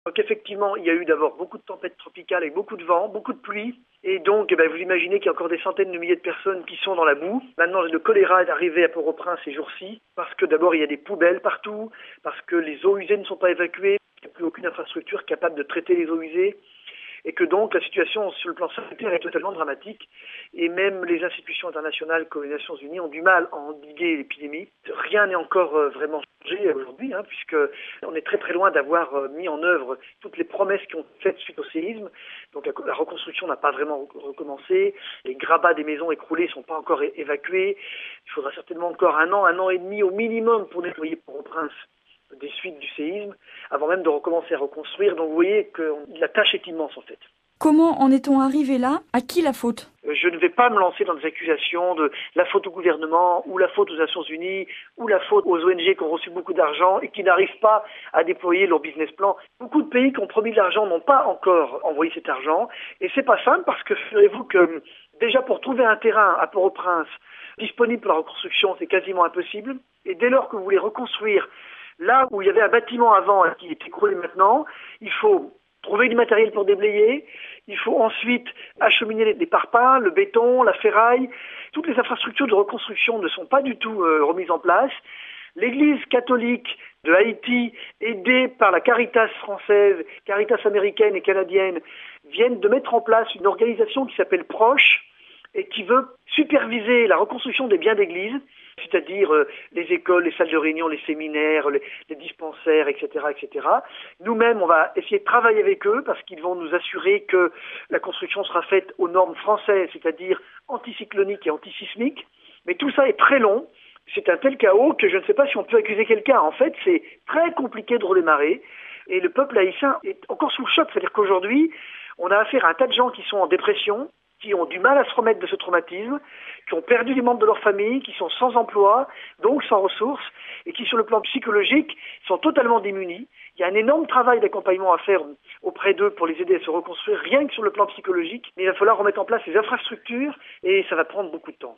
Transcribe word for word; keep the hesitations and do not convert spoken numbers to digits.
Donc effectivement, il y a eu d'abord beaucoup de tempêtes tropicales avec beaucoup de vent, beaucoup de pluie. Et donc, eh ben, vous imaginez qu'il y a encore des centaines de milliers de personnes qui sont dans la boue. Maintenant, le choléra est arrivé à Port-au-Prince ces jours-ci, parce que d'abord, il y a des poubelles partout, parce que les eaux usées ne sont pas évacuées, il n'y a plus aucune infrastructure capable de traiter les eaux usées. Et que donc la situation sur le plan sanitaire est totalement dramatique. Et même les institutions internationales comme les Nations Unies ont du mal à endiguer l'épidémie. Rien n'est encore euh, vraiment changé aujourd'hui, hein, puisque on est très très loin d'avoir euh, mis en œuvre toutes les promesses qui ont été faites suite au séisme. Donc la, la reconstruction n'a pas vraiment recommencé. Les grabats des maisons écroulées ne sont pas encore é- évacués. Il faudra certainement encore un an, un an et demi au minimum pour nettoyer Port-au-Prince des suites du séisme, avant même de recommencer à reconstruire. Donc vous voyez que la tâche est immense en fait. Comment en est-on arrivé là? À qui la faute? Je ne vais pas me lancer dans des accusations de la faute au gouvernement, ou la faute aux Nations Unies, ou la faute aux O N G qui ont reçu beaucoup d'argent et qui n'arrivent pas à déployer leur business plan. Beaucoup de pays qui ont promis de l'argent n'ont pas encore envoyé cet argent. Et c'est pas simple parce que, figurez-vous que déjà pour trouver un terrain à Port-au-Prince disponible pour la reconstruction, c'est quasiment impossible. Et dès lors que vous voulez reconstruire là où il y avait un bâtiment avant qui est écroulé maintenant, il faut trouver du matériel pour déblayer, il faut ensuite acheminer les parpaings, le béton, la ferraille. Toutes les infrastructures de reconstruction ne sont pas du tout euh, remises en place. L'Église catholique de Haïti, aidée par la Caritas française, Caritas américaine et canadienne, viennent de mettre en place une organisation qui s'appelle Proche et qui veut superviser la reconstruction des biens d'église, c'est-à-dire euh, les écoles, les salles de réunion, les séminaires, les, les dispensaires, et cetera, et cetera. Nous-mêmes, on va essayer de travailler avec eux parce qu'ils vont nous assurer que la construction sera faite aux normes françaises, c'est-à-dire anticycloniques et antisismiques. Mais tout ça est très long. C'est un tel chaos que je ne sais pas si on peut accuser quelqu'un. En fait, c'est très compliqué de redémarrer. Et le peuple haïtien est encore sous le choc. C'est-à-dire qu'aujourd'hui, on a affaire à un tas de gens qui sont en dépression, qui ont du mal à se remettre de ce traumatisme, qui ont perdu des membres de leur famille, qui sont sans emploi, donc sans ressources, et qui, sur le plan psychologique, sont totalement démunis. Il y a un énorme travail d'accompagnement à faire auprès d'eux pour les aider à se reconstruire, rien que sur le plan psychologique. Mais il va falloir remettre en place ces infrastructures, et ça va prendre beaucoup de temps.